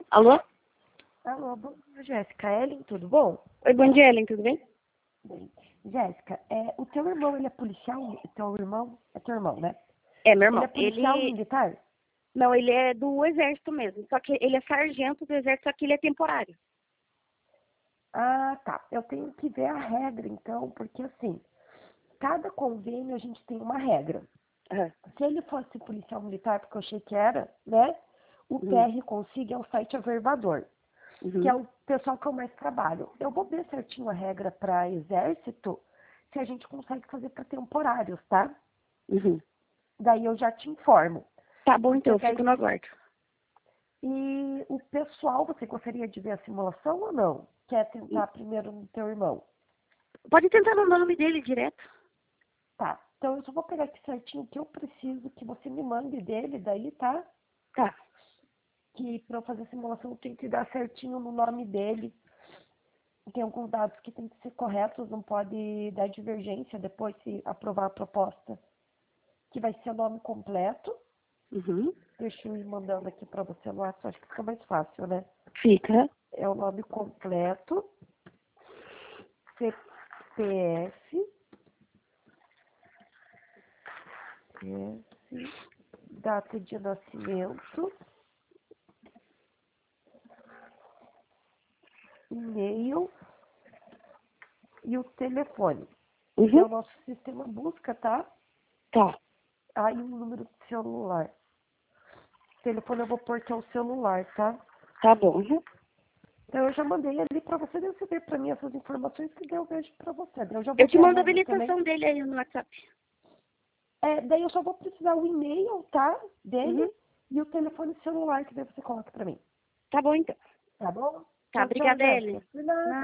Alô? Alô, bom dia, Jéssica. Ellen, tudo bom? Oi, bom dia, Ellen, tudo bem? Bem. Jéssica, o teu irmão, ele é policial? O teu irmão? É teu irmão, né? É, meu Ele irmão. é policial militar? Não, ele é do exército mesmo. Só que ele é sargento do exército, só que ele é temporário. Ah, tá. Eu tenho que ver a regra, então, porque assim, cada convênio a gente tem uma regra. Aham. Se ele fosse policial militar, porque eu achei que era, né? O PR Consiga é o site averbador, que é o pessoal que eu mais trabalho. Eu vou ver certinho a regra para exército, se a gente consegue fazer para temporários, tá? Uhum. Daí eu já te informo. Tá bom, então, eu Daí, fico no aguardo. e o pessoal, você gostaria de ver a simulação ou não? Quer tentar primeiro no teu irmão? Pode tentar no nome dele direto. Tá. Então eu só vou pegar aqui certinho o que eu preciso que você me mande dele, daí, tá? Tá. Que para eu fazer a simulação eu tenho que dar certinho no nome dele. Tem alguns dados que tem que ser corretos, não pode dar divergência depois se aprovar a proposta. Que vai ser o nome completo. Uhum. Deixa eu ir mandando aqui para você no WhatsApp, acho que fica mais fácil, né? Fica. É o nome completo, CPF, data de nascimento, e-mail e o telefone. É o nosso sistema busca, tá? Tá. Aí o número de celular. Telefone eu vou pôr que é o celular, tá? Tá bom. Uhum. Então eu já mandei ali pra você, daí você vê pra mim essas informações que daí eu vejo pra você. Daí eu já vou Eu te ver a mando a regra também. habilitação dele aí no WhatsApp. Daí eu só vou precisar o e-mail, tá? Dele Uhum. e o telefone celular que daí você coloca pra mim. Tá bom, então. Tá bom? Tá, Tchau, tchau, obrigada, Jéssica. Ellen. De nada.